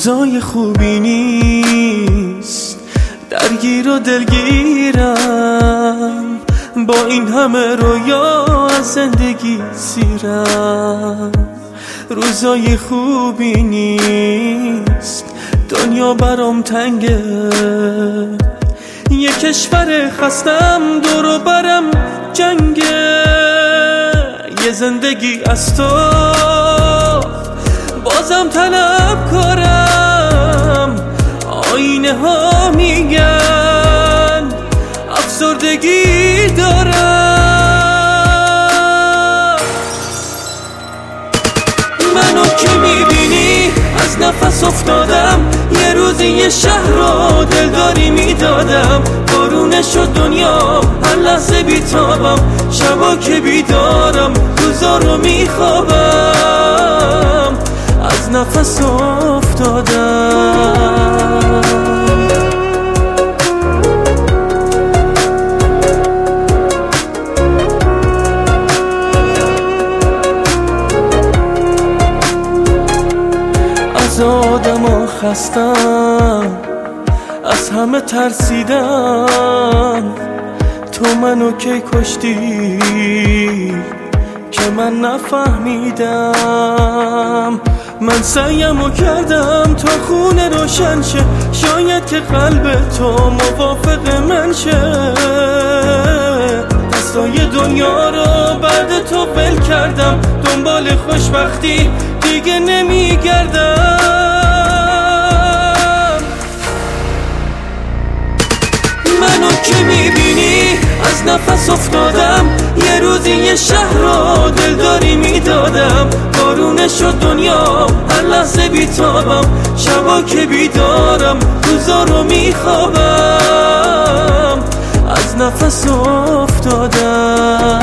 روزای خوبی نیست، درگیر و دلگیرم، با این همه رویا از زندگی سیرم. روزای خوبی نیست، دنیا برام تنگه، یه کشور خستم دور و برم جنگه، یه زندگی از تو بازم طلب کارم. آینه ها میگن افسردگی دارم. منو که میبینی از نفس افتادم، یه روزی یه شهر رو دلداری میدادم. بارونه شد دنیا هر لحظه بیتابم، شبا که بیدارم روزا رو میخوابم، از نفس افتادم. از آدم خستم، از همه ترسیدم، تو منو کی کشتی که من نفهمیدم. من سعیمو کردم تا خونه روشن شه، شاید که قلب تو موافق من شه. دستای دنیا رو بعد تو ول کردم، دنبال خوشبختی دیگه نمیگردم. منو که میبینی از نفس افتادم، یه روزی یه شهر رو دلداری میدادم. بارونه شد دنیا هر لحظه بیتابم، شبا که بیدارم روزا رو میخوابم، از نفس افتادم.